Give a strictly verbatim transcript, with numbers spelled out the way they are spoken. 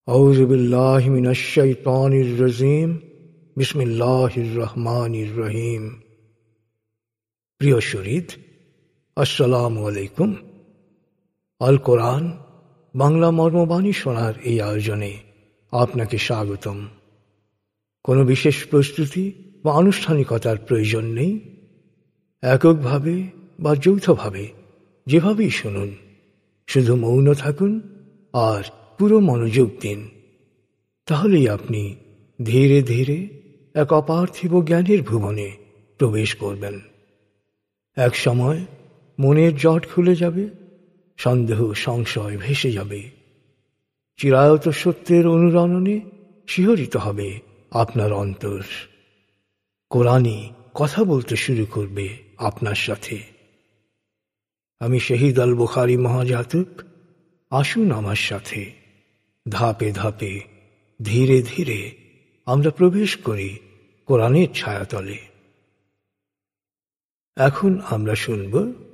আউযু বিল্লাহি মিনাশ শাইতানির রাজীম। বিসমিল্লাহির রহমানির রহিম। প্রিয় শরীদ, আসসালামু আলাইকুম। আল কোরআন বাংলা মর্মবাণী শোনার এই আয়োজনে আপনাকে স্বাগতম। কোনো বিশেষ প্রস্তুতি বা আনুষ্ঠানিকতার প্রয়োজন নেই। এককভাবে বা যৌথভাবে যেভাবেই শুনুন, শুধু মৌন থাকুন আর পুরো মনোযোগ দিন। তাহলেই আপনি ধীরে ধীরে এক অপার্থিব জ্ঞানের ভুবনে প্রবেশ করবেন। এক সময় মনের জট খুলে যাবে, সন্দেহ সংশয় ভেসে যাবে। চিরায়ত সত্যের অনুরণনে শিহরিত হবে আপনার অন্তর। কোরআনই কথা বলতে শুরু করবে আপনার সাথে। আমি শহীদ আল বুখারী মহাজাতক। আসুন আমার সাথে ধাপে ধাপে ধীরে ধীরে আমরা প্রবেশ করি কোরআনের ছায়াতলে। এখন আমরা শুনব